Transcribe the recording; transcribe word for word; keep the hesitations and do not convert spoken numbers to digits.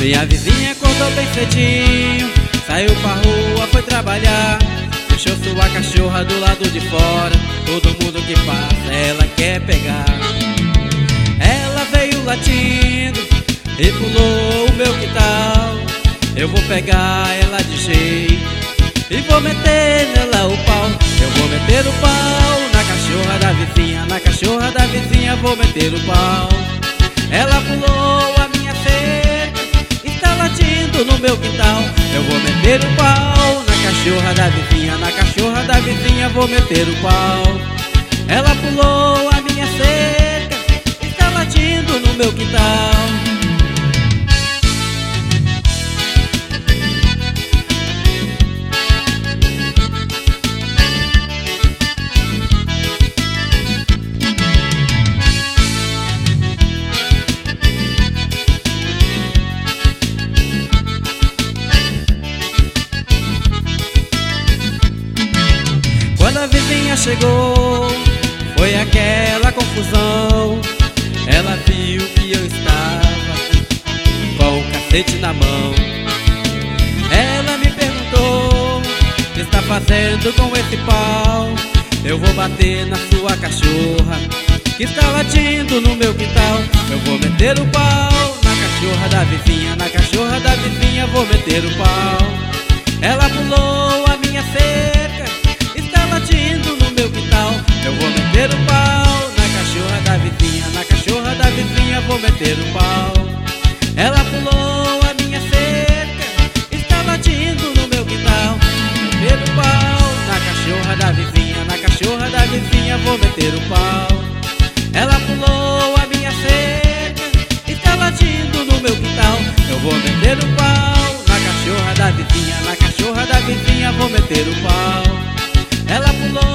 Minha vizinha acordou bem cedinho, saiu pra rua, foi trabalhar. Deixou sua cachorra do lado de fora, todo mundo que passa ela quer pegar. Ela veio latindo e pulou o meu quintal. Eu vou pegar ela de jeito e vou meter nela o pau. Eu vou meter o pau na cachorra da vizinha, na cachorra da vizinha vou meter o pau. Ela pulou a minha cerca, está latindo no meu quintal. Eu vou meter o pau na cachorra da vizinha, na cachorra da vizinha vou meter o pau. Ela pulou a minha cerca, está latindo no meu quintal. Quando a vizinha chegou, foi aquela confusão. Ela viu que eu estava com o cacete na mão. Ela me perguntou: o que está fazendo com esse pau? Eu vou bater na sua cachorra que está latindo no meu quintal. Eu vou meter o pau na cachorra da vizinha, na cachorra da vizinha vou meter o pau. Ela pulou a minha cerca, latindo no meu quintal. Eu vou meter o pau na cachorra da vizinha, na cachorra da vizinha vou meter o pau. Ela pulou a minha cerca, está latindo no meu quintal. Meter o pau na cachorra da vizinha, na cachorra da vizinha vou meter o pau. Ela pulou a minha cerca, está latindo no meu quintal. Eu vou meter o pau na cachorra da vizinha, na cachorra da vizinha vou meter o pau. Ela pulou